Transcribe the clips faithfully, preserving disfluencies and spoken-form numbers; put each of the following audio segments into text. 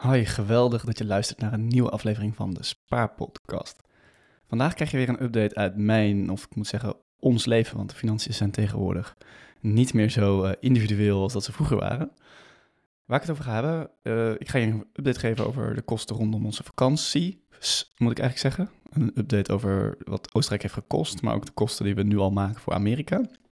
Hoi, geweldig dat je luistert naar een nieuwe aflevering van de Spaarpodcast. Vandaag krijg je weer een update uit mijn, of ik moet zeggen, ons leven, want de financiën zijn tegenwoordig niet meer zo uh, individueel als dat ze vroeger waren. Waar ik het over ga hebben, uh, ik ga je een update geven over de kosten rondom onze vakantie, moet ik eigenlijk zeggen. Een update over wat Oostenrijk heeft gekost, maar ook de kosten die we nu al maken voor Amerika.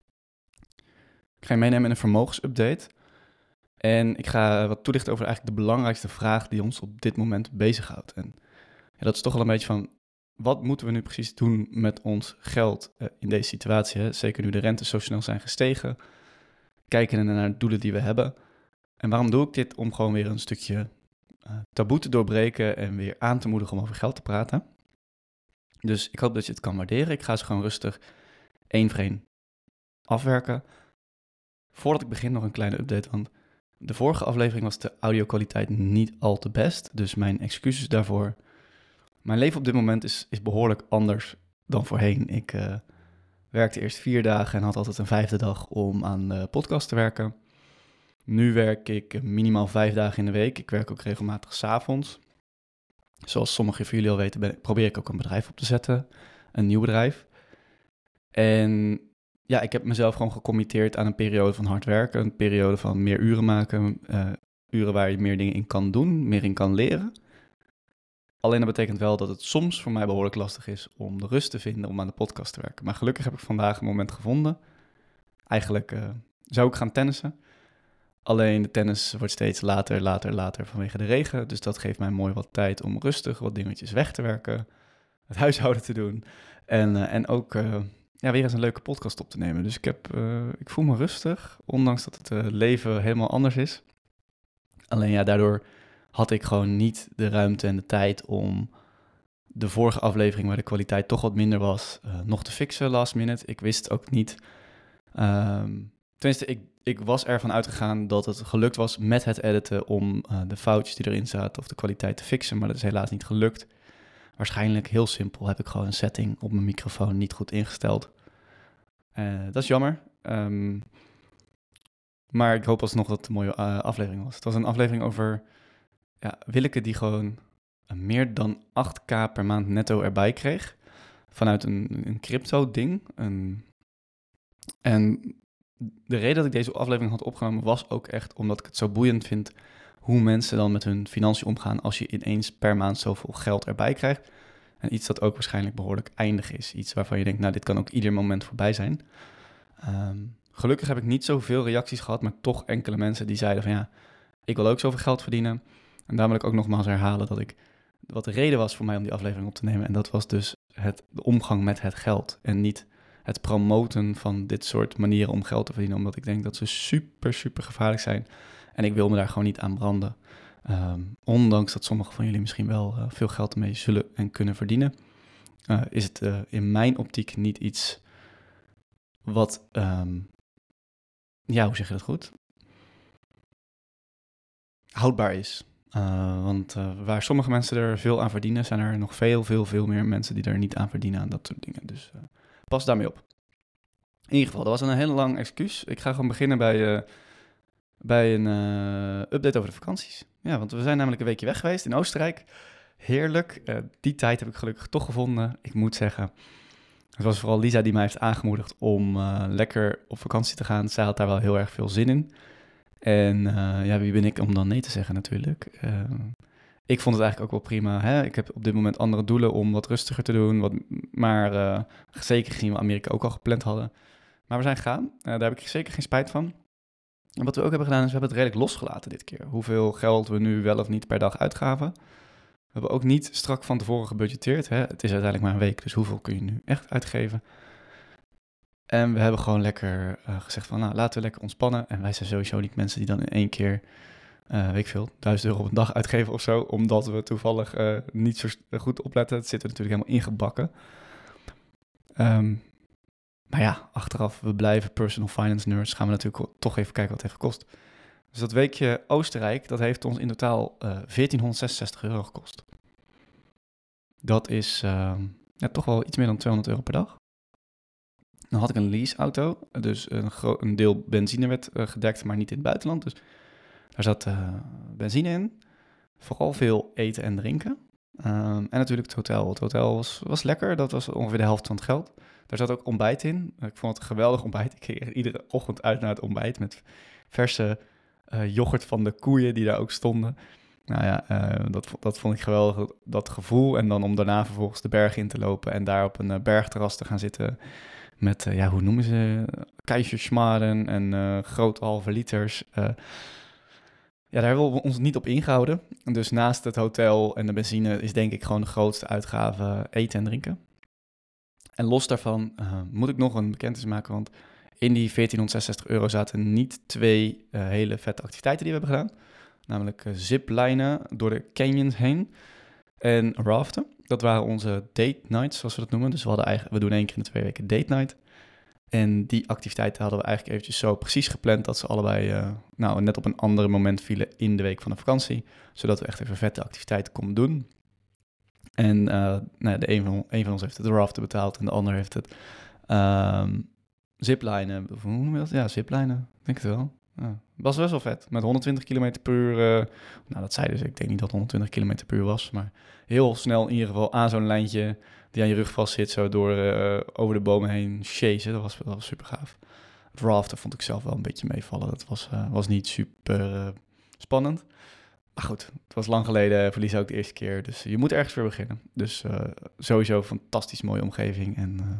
Ik ga je meenemen in een vermogensupdate. En ik ga wat toelichten over eigenlijk de belangrijkste vraag die ons op dit moment bezighoudt. En ja, dat is toch wel een beetje van, wat moeten we nu precies doen met ons geld uh, in deze situatie? Hè? Zeker nu de rentes zo snel zijn gestegen. Kijken naar de doelen die we hebben. En waarom doe ik dit? Om gewoon weer een stukje uh, taboe te doorbreken en weer aan te moedigen om over geld te praten. Dus ik hoop dat je het kan waarderen. Ik ga ze gewoon rustig één voor één afwerken. Voordat ik begin nog een kleine update, want de vorige aflevering was de audio-kwaliteit niet al te best, dus mijn excuses daarvoor. Mijn leven op dit moment is, is behoorlijk anders dan voorheen. Ik uh, werkte eerst vier dagen en had altijd een vijfde dag om aan de podcast te werken. Nu werk ik minimaal vijf dagen in de week. Ik werk ook regelmatig 's avonds. Zoals sommigen van jullie al weten, ben, probeer ik ook een bedrijf op te zetten. Een nieuw bedrijf. En ja, ik heb mezelf gewoon gecommitteerd aan een periode van hard werken. Een periode van meer uren maken. Uh, uren waar je meer dingen in kan doen, meer in kan leren. Alleen dat betekent wel dat het soms voor mij behoorlijk lastig is om de rust te vinden om aan de podcast te werken. Maar gelukkig heb ik vandaag een moment gevonden. Eigenlijk uh, zou ik gaan tennissen. Alleen de tennis wordt steeds later, later, later vanwege de regen. Dus dat geeft mij mooi wat tijd om rustig wat dingetjes weg te werken. Het huishouden te doen. En, uh, en ook uh, ja, weer eens een leuke podcast op te nemen. Dus ik, heb, uh, ik voel me rustig, ondanks dat het uh, leven helemaal anders is. Alleen ja, daardoor had ik gewoon niet de ruimte en de tijd om de vorige aflevering, waar de kwaliteit toch wat minder was, uh, nog te fixen last minute. Ik wist ook niet... Um, tenminste, ik, ik was ervan uitgegaan dat het gelukt was met het editen om uh, de foutjes die erin zaten of de kwaliteit te fixen, maar dat is helaas niet gelukt. Waarschijnlijk heel simpel heb ik gewoon een setting op mijn microfoon niet goed ingesteld. Uh, dat is jammer. Um, maar ik hoop alsnog dat het een mooie uh, aflevering was. Het was een aflevering over ja, Willeke die gewoon meer dan acht k per maand netto erbij kreeg. Vanuit een, een crypto ding. Een, en de reden dat ik deze aflevering had opgenomen was ook echt omdat ik het zo boeiend vind hoe mensen dan met hun financiën omgaan als je ineens per maand zoveel geld erbij krijgt. En iets dat ook waarschijnlijk behoorlijk eindig is. Iets waarvan je denkt, nou, dit kan ook ieder moment voorbij zijn. Um, gelukkig heb ik niet zoveel reacties gehad, maar toch enkele mensen die zeiden van ja, ik wil ook zoveel geld verdienen. En daar wil ik ook nogmaals herhalen dat ik, wat de reden was voor mij om die aflevering op te nemen. En dat was dus het, de omgang met het geld. En niet het promoten van dit soort manieren om geld te verdienen. Omdat ik denk dat ze super, super gevaarlijk zijn. En ik wil me daar gewoon niet aan branden. Um, ondanks dat sommigen van jullie misschien wel uh, veel geld ermee zullen en kunnen verdienen. Uh, is het uh, in mijn optiek niet iets wat, um, ja, hoe zeg je dat goed? Houdbaar is. Uh, want uh, waar sommige mensen er veel aan verdienen, zijn er nog veel, veel, veel meer mensen die er niet aan verdienen aan dat soort dingen. Dus uh, pas daarmee op. In ieder geval, dat was een hele lang excuus. Ik ga gewoon beginnen bij, uh, bij een uh, update over de vakanties. Ja, want we zijn namelijk een weekje weg geweest in Oostenrijk. Heerlijk. Uh, die tijd heb ik gelukkig toch gevonden. Ik moet zeggen, het was vooral Lisa die mij heeft aangemoedigd om uh, lekker op vakantie te gaan. Zij had daar wel heel erg veel zin in. En uh, ja, wie ben ik om dan nee te zeggen natuurlijk. Uh, ik vond het eigenlijk ook wel prima. Hè? Ik heb op dit moment andere doelen om wat rustiger te doen. Wat, maar uh, zeker gezien we Amerika ook al gepland hadden. Maar we zijn gegaan. Uh, daar heb ik zeker geen spijt van. En wat we ook hebben gedaan is, we hebben het redelijk losgelaten dit keer. Hoeveel geld we nu wel of niet per dag uitgaven. We hebben ook niet strak van tevoren gebudgeteerd. Hè? Het is uiteindelijk maar een week, dus hoeveel kun je nu echt uitgeven? En we hebben gewoon lekker uh, gezegd van, nou, laten we lekker ontspannen. En wij zijn sowieso niet mensen die dan in één keer, uh, weet ik veel, duizend euro op een dag uitgeven of zo. Omdat we toevallig uh, niet zo goed opletten. Het zit er natuurlijk helemaal ingebakken. Um, maar ja, achteraf, we blijven personal finance nerds. Gaan we natuurlijk toch even kijken wat het heeft gekost. Dus dat weekje Oostenrijk, dat heeft ons in totaal uh, veertienhonderdzesenzestig euro gekost. Dat is uh, ja, toch wel iets meer dan tweehonderd euro per dag. Dan had ik een leaseauto, dus een, gro- een deel benzine werd uh, gedekt, maar niet in het buitenland. Dus daar zat uh, benzine in, vooral veel eten en drinken. Um, en natuurlijk het hotel. Het hotel was, was lekker, dat was ongeveer de helft van het geld. Daar zat ook ontbijt in. Ik vond het een geweldig ontbijt. Ik ging iedere ochtend uit naar het ontbijt met verse uh, yoghurt van de koeien die daar ook stonden. Nou ja, uh, dat, dat vond ik geweldig, dat gevoel. En dan om daarna vervolgens de berg in te lopen en daar op een uh, bergterras te gaan zitten met, uh, ja, hoe noemen ze, keizerschmarren en uh, grote halve liters. Uh, ja, daar hebben we ons niet op ingehouden. Dus naast het hotel en de benzine is denk ik gewoon de grootste uitgave eten en drinken. En los daarvan uh, moet ik nog een bekentenis maken, want in die veertienhonderdzesenzestig euro zaten niet twee uh, hele vette activiteiten die we hebben gedaan. Namelijk uh, ziplijnen door de canyons heen en raften. Dat waren onze date nights, zoals we dat noemen. Dus we, hadden eigenlijk, we doen één keer in de twee weken date night. En die activiteiten hadden we eigenlijk eventjes zo precies gepland dat ze allebei uh, nou, net op een ander moment vielen in de week van de vakantie. Zodat we echt even vette activiteiten konden doen. En uh, nou, de een, van, een van ons heeft het raften betaald en de ander heeft het um, ziplinen. Hoe noem je dat? Ja, ziplinen. Ik denk het wel. Ja, was best wel vet. Met honderdtwintig kilometer per uur. Uh, nou, dat zei dus. Ik denk niet dat het honderdtwintig kilometer per uur was. Maar heel snel in ieder geval aan zo'n lijntje die aan je rug vast zit. Zo door uh, over de bomen heen chasen. Dat was, dat was super gaaf. Het raften vond ik zelf wel een beetje meevallen. Dat was, uh, was niet super uh, spannend. Maar goed, het was lang geleden. Verlies ook de eerste keer. Dus je moet ergens weer beginnen. Dus uh, sowieso een fantastisch mooie omgeving. En uh,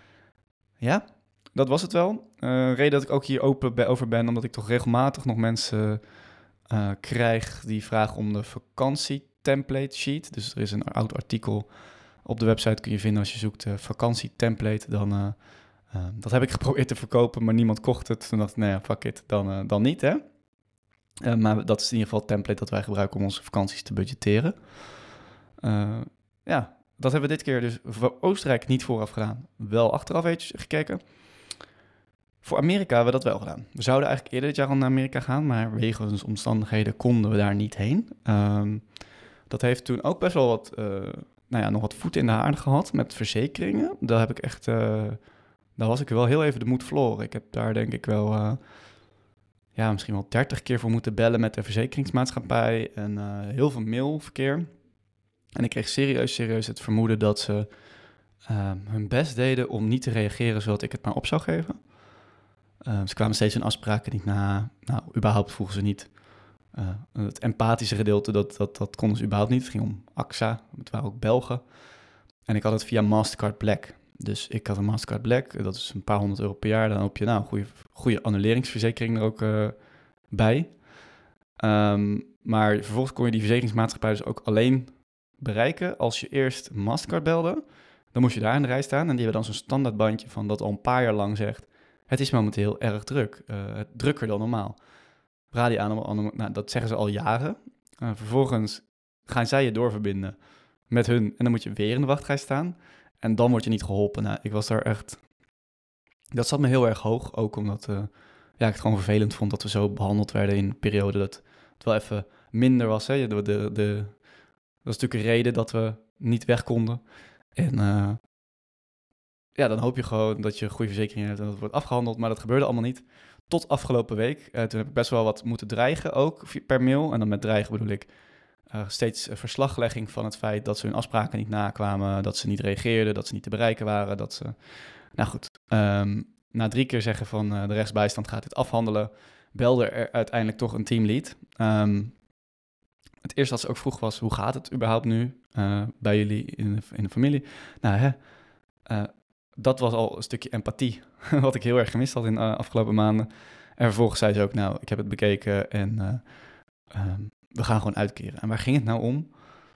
ja... Dat was het wel. Uh, reden dat ik ook hier open be- over ben, omdat ik toch regelmatig nog mensen uh, krijg die vragen om de vakantietemplate sheet. Dus er is een oud artikel op de website, kun je vinden als je zoekt uh, vakantietemplate. Dan, uh, uh, dat heb ik geprobeerd te verkopen, maar niemand kocht het. Toen dacht ik, nou ja, fuck it, dan, uh, dan niet, hè. Uh, maar dat is in ieder geval het template dat wij gebruiken om onze vakanties te budgetteren. Uh, ja, dat hebben we dit keer dus voor Oostenrijk niet vooraf gedaan. Wel achteraf eventjes gekeken. Voor Amerika hebben we dat wel gedaan. We zouden eigenlijk eerder dit jaar al naar Amerika gaan, maar wegens omstandigheden konden we daar niet heen. Um, dat heeft toen ook best wel wat, uh, nou ja, nog wat voet in de aarde gehad met verzekeringen. Daar heb ik echt, uh, daar was ik wel heel even de moed verloren. Ik heb daar denk ik wel, uh, ja, misschien wel dertig keer voor moeten bellen met de verzekeringsmaatschappij en uh, heel veel mailverkeer. En ik kreeg serieus, serieus het vermoeden dat ze uh, hun best deden om niet te reageren zodat ik het maar op zou geven. Uh, ze kwamen steeds hun afspraken niet na. Nou, überhaupt vroegen ze niet. Uh, het empathische gedeelte, dat, dat, dat konden ze überhaupt niet. Het ging om A X A, het waren ook Belgen. En ik had het via Mastercard Black. Dus ik had een Mastercard Black, dat is een paar honderd euro per jaar. Dan heb je nou een goede, goede annuleringsverzekering er ook uh, bij. Um, maar vervolgens kon je die verzekeringsmaatschappij dus ook alleen bereiken als je eerst Mastercard belde. Dan moest je daar in de rij staan en die hebben dan zo'n standaardbandje van dat al een paar jaar lang zegt: het is momenteel erg druk, uh, drukker dan normaal. Radio aan, nou, dat zeggen ze al jaren. Uh, vervolgens gaan zij je doorverbinden met hun en dan moet je weer in de wachtrij staan. En dan word je niet geholpen. Nou, ik was daar echt... Dat zat me heel erg hoog, ook omdat uh, ja, ik het gewoon vervelend vond dat we zo behandeld werden in een periode dat het wel even minder was. Hè? De, de, de, dat is natuurlijk een reden dat we niet weg konden. En uh, ja, dan hoop je gewoon dat je een goede verzekering hebt en dat het wordt afgehandeld. Maar dat gebeurde allemaal niet. Tot afgelopen week. Uh, toen heb ik best wel wat moeten dreigen ook per mail. En dan met dreigen bedoel ik uh, steeds verslaglegging van het feit dat ze hun afspraken niet nakwamen. Dat ze niet reageerden, dat ze niet te bereiken waren. Dat ze... Nou goed, um, na drie keer zeggen van uh, de rechtsbijstand gaat dit afhandelen, belde er uiteindelijk toch een teamlead. Um, het eerste wat ze ook vroeg was, hoe gaat het überhaupt nu uh, bij jullie in de, in de familie? Nou hè, uh, dat was al een stukje empathie, wat ik heel erg gemist had in de uh, afgelopen maanden. En vervolgens zei ze ook, nou, ik heb het bekeken en uh, um, we gaan gewoon uitkeren. En waar ging het nou om?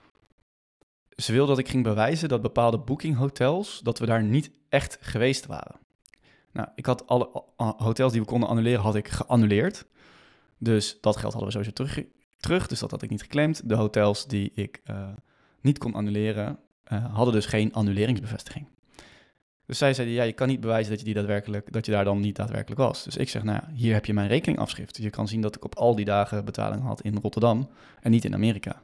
Ze wilde dat ik ging bewijzen dat bepaalde bookinghotels, dat we daar niet echt geweest waren. Nou, ik had alle hotels die we konden annuleren, had ik geannuleerd. Dus dat geld hadden we sowieso terug, terug dus dat had ik niet geclaimd. De hotels die ik uh, niet kon annuleren, uh, hadden dus geen annuleringsbevestiging. Dus zij zeiden, ja, je kan niet bewijzen dat je, die daadwerkelijk, dat je daar dan niet daadwerkelijk was. Dus ik zeg, nou ja, hier heb je mijn rekeningafschrift. Dus je kan zien dat ik op al die dagen betaling had in Rotterdam en niet in Amerika.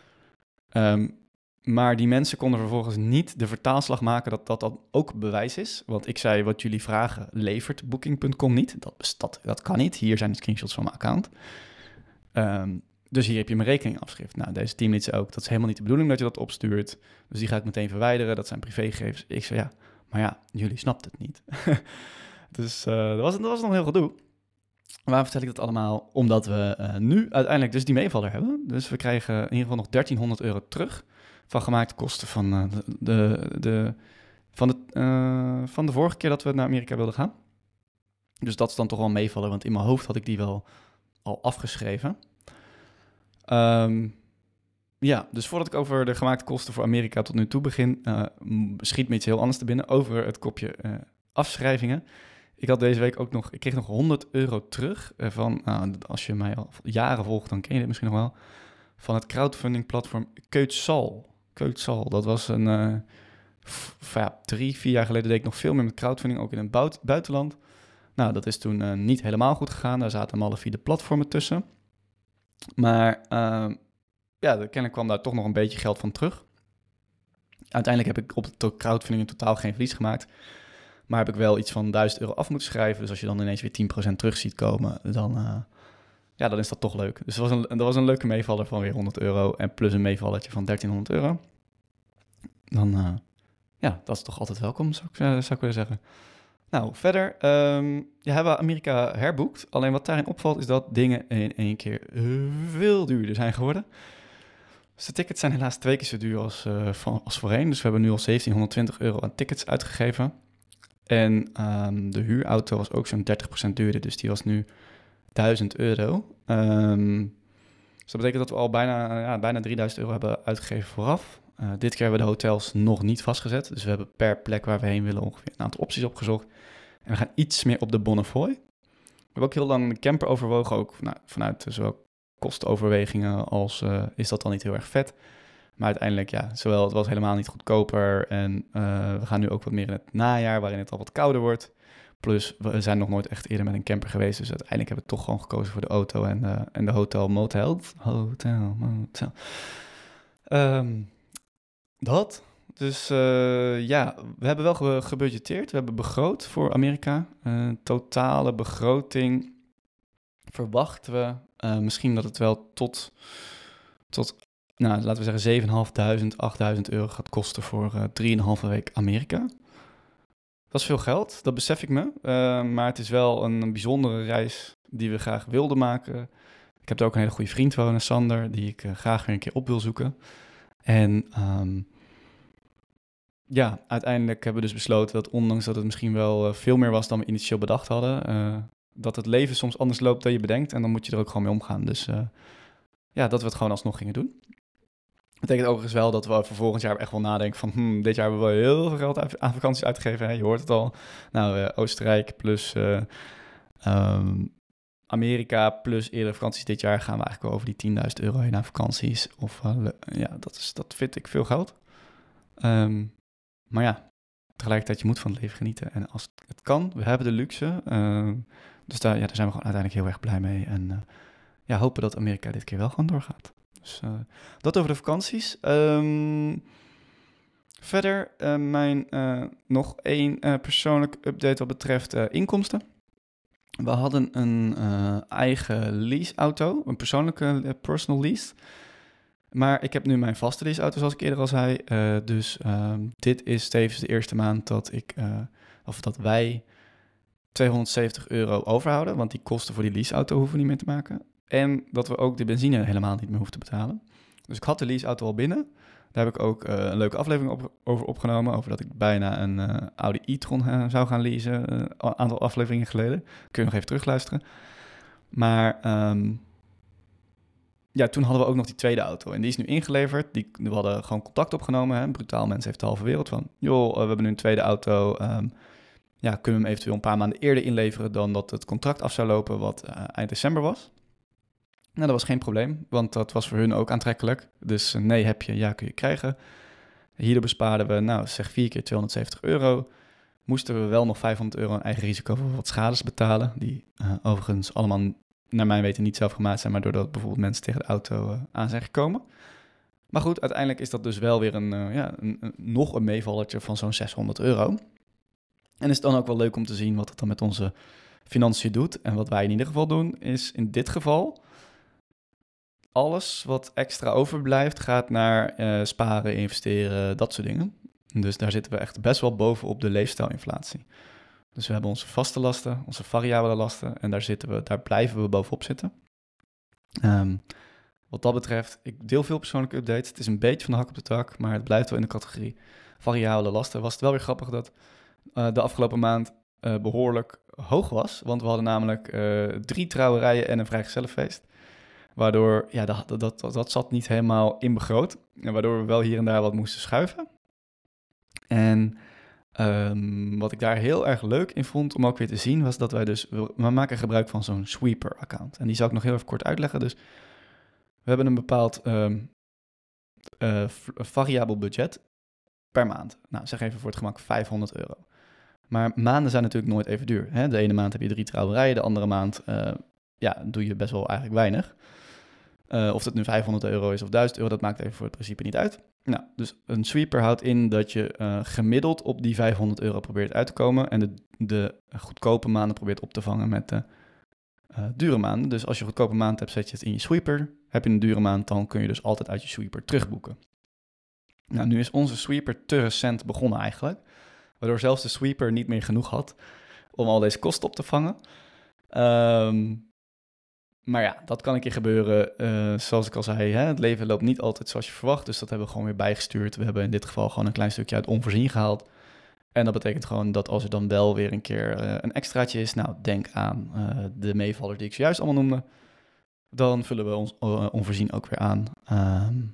Um, Maar die mensen konden vervolgens niet de vertaalslag maken dat dat dan ook bewijs is. Want ik zei, wat jullie vragen levert booking punt com niet. Dat, dat, dat kan niet. Hier zijn de screenshots van mijn account. Um, Dus hier heb je mijn rekeningafschrift. Nou, deze teamlead zei ook, dat is helemaal niet de bedoeling dat je dat opstuurt. Dus die ga ik meteen verwijderen. Dat zijn privégegevens. Ik zei, ja, maar ja, jullie snapten het niet. dus uh, dat, was, dat was nog heel gedoe. Waarom vertel ik dat allemaal? Omdat we uh, nu uiteindelijk dus die meevaller hebben. Dus we krijgen in ieder geval nog dertienhonderd euro terug van gemaakte kosten van, uh, de, de, de, van, de, uh, van de vorige keer dat we naar Amerika wilden gaan. Dus dat is dan toch wel een meevaller, want in mijn hoofd had ik die wel al afgeschreven. Um, ja, dus voordat ik over de gemaakte kosten voor Amerika tot nu toe begin, uh, schiet me iets heel anders te binnen over het kopje uh, afschrijvingen. Ik had deze week ook nog, ik kreeg nog honderd euro terug uh, van, nou, als je mij al jaren volgt, dan ken je dit misschien nog wel, van het crowdfunding platform Keutsal. Keutsal, dat was een, uh, f, ja, drie, vier jaar geleden deed ik nog veel meer met crowdfunding, ook in het buit, buitenland. Nou, dat is toen uh, niet helemaal goed gegaan, daar zaten alle vier de platformen tussen. Maar uh, ja, kennelijk kwam daar toch nog een beetje geld van terug. Uiteindelijk heb ik op de crowdfunding in totaal geen verlies gemaakt. Maar heb ik wel iets van duizend euro af moeten schrijven. Dus als je dan ineens weer tien procent terug ziet komen, dan, uh, ja, dan is dat toch leuk. Dus dat was, een, dat was een leuke meevaller van weer honderd euro. En plus een meevallertje van dertienhonderd euro. Dan, uh, ja, dat is toch altijd welkom, zou ik, zou ik willen zeggen. Nou, verder um, ja, hebben we Amerika herboekt. Alleen wat daarin opvalt is dat dingen in één keer veel duurder zijn geworden. Dus de tickets zijn helaas twee keer zo duur als, uh, van, als voorheen. Dus we hebben nu al zeventienhonderdtwintig euro aan tickets uitgegeven. En um, de huurauto was ook zo'n dertig procent duurder. Dus die was nu duizend euro. Um, dus dat betekent dat we al bijna, ja, bijna drieduizend euro hebben uitgegeven vooraf. Uh, dit keer hebben we de hotels nog niet vastgezet. Dus we hebben per plek waar we heen willen ongeveer een aantal opties opgezocht. En we gaan iets meer op de Bonnefoy. We hebben ook heel lang de camper overwogen. Ook nou, vanuit zowel kostenoverwegingen als uh, is dat dan niet heel erg vet. Maar uiteindelijk, ja, zowel het was helemaal niet goedkoper. En uh, we gaan nu ook wat meer in het najaar, waarin het al wat kouder wordt. Plus, we zijn nog nooit echt eerder met een camper geweest. Dus uiteindelijk hebben we toch gewoon gekozen voor de auto en de, en de hotel motel. Hotel motel. Um, dat. Dus uh, ja, we hebben wel ge- gebudgeteerd. We hebben begroot voor Amerika. Uh, totale begroting verwachten we uh, misschien dat het wel tot, tot nou, laten we zeggen zevenduizend, achtduizend euro gaat kosten voor uh, drieënhalve week Amerika. Dat is veel geld, dat besef ik me. Uh, maar het is wel een, een bijzondere reis die we graag wilden maken. Ik heb er ook een hele goede vriend wonen, Sander, die ik uh, graag weer een keer op wil zoeken. En um, ja, uiteindelijk hebben we dus besloten dat ondanks dat het misschien wel uh, veel meer was dan we initieel bedacht hadden, uh, dat het leven soms anders loopt dan je bedenkt en dan moet je er ook gewoon mee omgaan. Dus uh, ja, dat we het gewoon alsnog gingen doen. Dat betekent overigens wel dat we voor volgend jaar echt wel nadenken van hmm, dit jaar hebben we wel heel veel geld aan vakanties uitgegeven. Hè? Je hoort het al. Nou, uh, Oostenrijk plus uh, um, Amerika plus eerdere vakanties dit jaar gaan we eigenlijk wel over die tienduizend euro heen aan vakanties. Of uh, ja, dat, is, dat vind ik veel geld. Um, maar ja, tegelijkertijd je moet van het leven genieten. En als het kan, we hebben de luxe. Uh, dus daar, ja, daar zijn we gewoon uiteindelijk heel erg blij mee. En uh, ja, hopen dat Amerika dit keer wel gewoon doorgaat. Dus uh, dat over de vakanties. Um, verder uh, mijn uh, nog één uh, persoonlijke update wat betreft uh, inkomsten. We hadden een uh, eigen leaseauto, een persoonlijke uh, personal lease. Maar ik heb nu mijn vaste leaseauto, zoals ik eerder al zei. Uh, dus uh, dit is tevens de eerste maand dat ik, uh, of dat wij tweehonderdzeventig euro overhouden. Want die kosten voor die leaseauto hoeven we niet meer te maken. En dat we ook de benzine helemaal niet meer hoeven te betalen. Dus ik had de leaseauto al binnen. Daar heb ik ook uh, een leuke aflevering op, over opgenomen. Over dat ik bijna een uh, Audi e-tron uh, zou gaan leasen. Een uh, aantal afleveringen geleden. Kun je nog even terugluisteren. Maar um, ja, toen hadden we ook nog die tweede auto. En die is nu ingeleverd. Die, we hadden gewoon contact opgenomen. Hè. Brutaal mensen heeft de halve wereld van. Joh, uh, we hebben nu een tweede auto. Um, ja, kunnen we hem eventueel een paar maanden eerder inleveren dan dat het contract af zou lopen, wat uh, eind december was. Nou, dat was geen probleem, want dat was voor hun ook aantrekkelijk. Dus uh, nee heb je, ja kun je krijgen. Hierdoor bespaarden we, nou zeg vier keer tweehonderdzeventig euro. Moesten we wel nog vijfhonderd euro aan eigen risico voor wat schades betalen. Die uh, overigens allemaal naar mijn weten niet zelf gemaakt zijn, maar doordat bijvoorbeeld mensen tegen de auto uh, aan zijn gekomen. Maar goed, uiteindelijk is dat dus wel weer een, uh, ja, een, een, nog een meevallertje van zo'n zeshonderd euro. En is het dan ook wel leuk om te zien wat het dan met onze financiën doet. En wat wij in ieder geval doen, is in dit geval, alles wat extra overblijft gaat naar uh, sparen, investeren, dat soort dingen. Dus daar zitten we echt best wel bovenop de leefstijlinflatie. Dus we hebben onze vaste lasten, onze variabele lasten en daar, zitten we, daar blijven we bovenop zitten. Um, wat dat betreft, ik deel veel persoonlijke updates. Het is een beetje van de hak op de tak, maar het blijft wel in de categorie variabele lasten. Was het wel weer grappig dat uh, de afgelopen maand uh, behoorlijk hoog was. Want we hadden namelijk uh, drie trouwerijen en een vrijgezellenfeest. Waardoor, ja, dat, dat, dat, dat zat niet helemaal inbegroot. En waardoor we wel hier en daar wat moesten schuiven. En um, wat ik daar heel erg leuk in vond om ook weer te zien, was dat wij dus, we maken gebruik van zo'n sweeper-account. En die zal ik nog heel even kort uitleggen. Dus we hebben een bepaald um, uh, variabel budget per maand. Nou, zeg even voor het gemak vijfhonderd euro. Maar maanden zijn natuurlijk nooit even duur. Hè? De ene maand heb je drie trouwerijen, de andere maand uh, ja, doe je best wel eigenlijk weinig. Uh, of het nu vijfhonderd euro is of duizend euro, dat maakt even voor het principe niet uit. Nou, dus een sweeper houdt in dat je uh, gemiddeld op die vijfhonderd euro probeert uit te komen en de, de goedkope maanden probeert op te vangen met de uh, dure maanden. Dus als je een goedkope maand hebt, zet je het in je sweeper. Heb je een dure maand, dan kun je dus altijd uit je sweeper terugboeken. Nou, nu is onze sweeper te recent begonnen eigenlijk, waardoor zelfs de sweeper niet meer genoeg had om al deze kosten op te vangen. Um, Maar ja, dat kan een keer gebeuren. Uh, zoals ik al zei, hè, het leven loopt niet altijd zoals je verwacht. Dus dat hebben we gewoon weer bijgestuurd. We hebben in dit geval gewoon een klein stukje uit onvoorzien gehaald. En dat betekent gewoon dat als er dan wel weer een keer uh, een extraatje is... Nou, denk aan uh, de meevaller die ik zojuist allemaal noemde. Dan vullen we ons uh, onvoorzien ook weer aan. Um,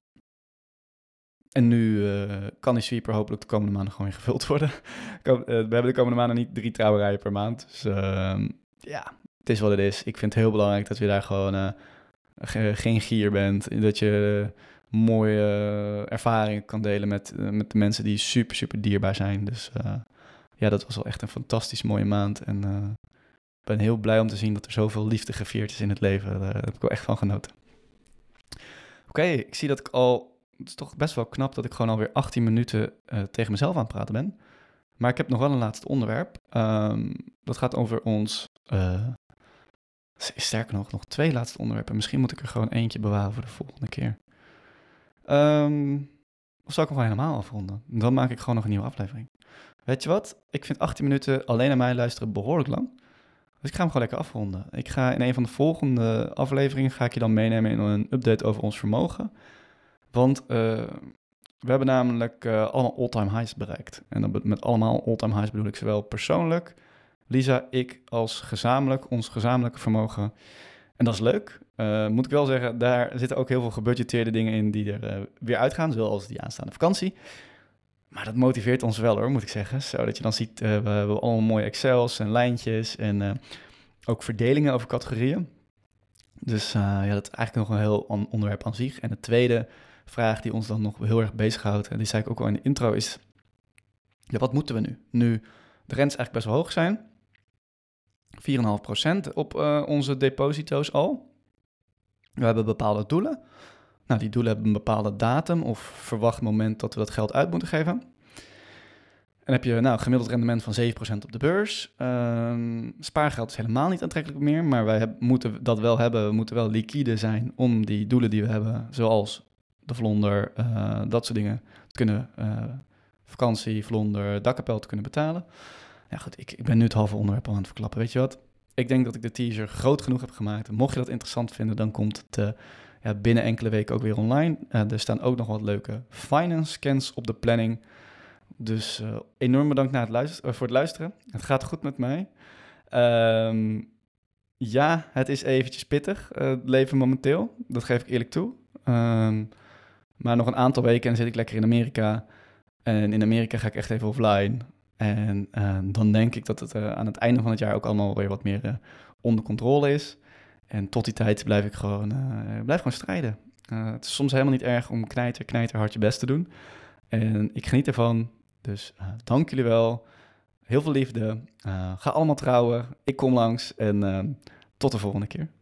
en nu uh, kan die sweeper hopelijk de komende maanden gewoon weer gevuld worden. Kom, uh, we hebben de komende maanden niet drie trouwerijen per maand. Dus uh, ja... Het is wat het is. Ik vind het heel belangrijk dat je daar gewoon uh, ge- geen gier bent. Dat je uh, mooie uh, ervaringen kan delen met, uh, met de mensen die super, super dierbaar zijn. Dus uh, ja, dat was wel echt een fantastisch mooie maand. En uh, ik ben heel blij om te zien dat er zoveel liefde gevierd is in het leven. Daar heb ik wel echt van genoten. Oké, okay, ik zie dat ik al... Het is toch best wel knap dat ik gewoon alweer achttien minuten uh, tegen mezelf aan het praten ben. Maar ik heb nog wel een laatste onderwerp. Um, dat gaat over ons... Uh, Sterker nog, nog twee laatste onderwerpen. Misschien moet ik er gewoon eentje bewaren voor de volgende keer. Um, of zal ik hem gewoon helemaal afronden? Dan maak ik gewoon nog een nieuwe aflevering. Weet je wat? Ik vind achttien minuten alleen naar mij luisteren behoorlijk lang. Dus ik ga hem gewoon lekker afronden. Ik ga in een van de volgende afleveringen ga ik je dan meenemen in een update over ons vermogen. Want uh, we hebben namelijk uh, allemaal all-time highs bereikt. En dan met allemaal all-time highs bedoel ik zowel persoonlijk... Lisa, ik als gezamenlijk, ons gezamenlijke vermogen. En dat is leuk. Uh, moet ik wel zeggen, daar zitten ook heel veel gebudgeteerde dingen in die er uh, weer uitgaan, zoals die aanstaande vakantie. Maar dat motiveert ons wel hoor, moet ik zeggen. Zodat je dan ziet, uh, we hebben allemaal mooie Excels en lijntjes en uh, ook verdelingen over categorieën. Dus uh, ja, dat is eigenlijk nog een heel onderwerp aan zich. En de tweede vraag die ons dan nog heel erg bezighoudt, en die zei ik ook al in de intro, is... Ja, wat moeten we nu? Nu de rentes eigenlijk best wel hoog zijn... vier komma vijf procent op uh, onze deposito's al. We hebben bepaalde doelen. Nou, die doelen hebben een bepaalde datum of verwacht moment dat we dat geld uit moeten geven. En dan heb je nou, gemiddeld rendement van zeven procent op de beurs. Uh, spaargeld is helemaal niet aantrekkelijk meer, maar wij heb, moeten dat wel hebben. We moeten wel liquide zijn om die doelen die we hebben, zoals de vlonder, uh, dat soort dingen, te kunnen, uh, vakantie, vlonder, dakkapel te kunnen betalen. Ja goed, ik, ik ben nu het halve onderwerp al aan het verklappen. Weet je wat? Ik denk dat ik de teaser groot genoeg heb gemaakt. Mocht je dat interessant vinden, dan komt het uh, ja, binnen enkele weken ook weer online. Uh, er staan ook nog wat leuke finance scans op de planning. Dus uh, enorm bedankt naar het luister- uh, voor het luisteren. Het gaat goed met mij. Um, ja, het is eventjes pittig, uh, het leven momenteel. Dat geef ik eerlijk toe. Um, maar nog een aantal weken en dan zit ik lekker in Amerika. En in Amerika ga ik echt even offline. En uh, dan denk ik dat het uh, aan het einde van het jaar ook allemaal weer wat meer uh, onder controle is. En tot die tijd blijf ik gewoon, uh, blijf gewoon strijden. Uh, het is soms helemaal niet erg om knijter, knijter hard je best te doen. En ik geniet ervan. Dus uh, dank jullie wel. Heel veel liefde. Uh, ga allemaal trouwen. Ik kom langs. En uh, tot de volgende keer.